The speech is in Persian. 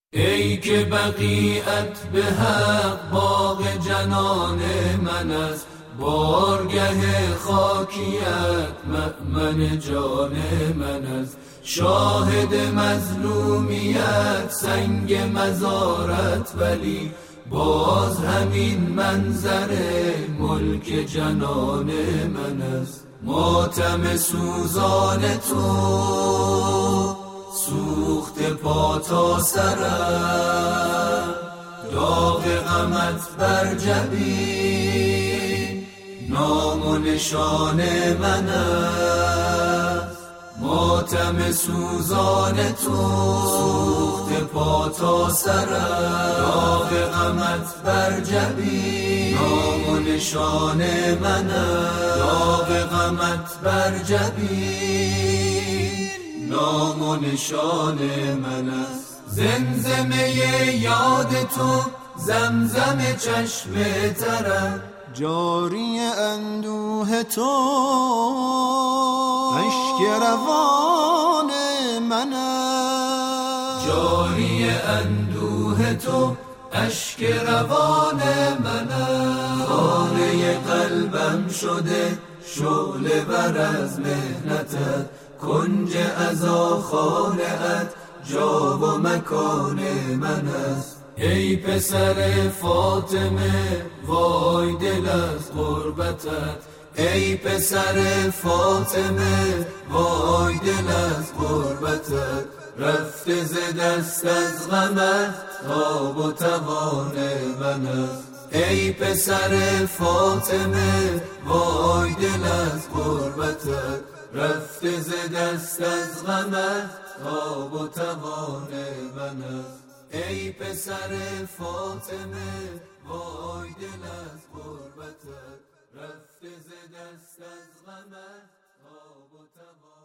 ای که بقیت به حق باغ جنان من است، بارگه خاکیت مأمن جان من است. شاهد مظلومیت سنگ مزارت، ولی باز همین منظر ملک جنان من است. ماتم سوزان تو سوخت پا تا سرم، داغ غمت بر جبین نام و نشان من است. ماتم سوزان تو سوخت پا تا سرم، داغ غمت بر جبین نام و نشان من است. داغ غمت بر جبین نام و نشان من است. زمزمه یاد تو زمزم چشم ترم، جاری اندوه تو اشک روان من است. جاری اندوه تو اشک روان من است. خانه قلبم شده شعله ور از مهنتت، کنج عزا خانه‌ات جا و مکان من است. ای پسر فاطمه وای دل از غربتت، ای پسر فاطمه وای دل از غربتت. رفته ز دست از غمت تاب و توان من است. ای پسر فاطمه وای دل از غربتت. رفته ز دست از غمت تاب و توان من است. ای پسر فاطمه وای دل از غربتت. رفته ز دست از غمت تاب و توان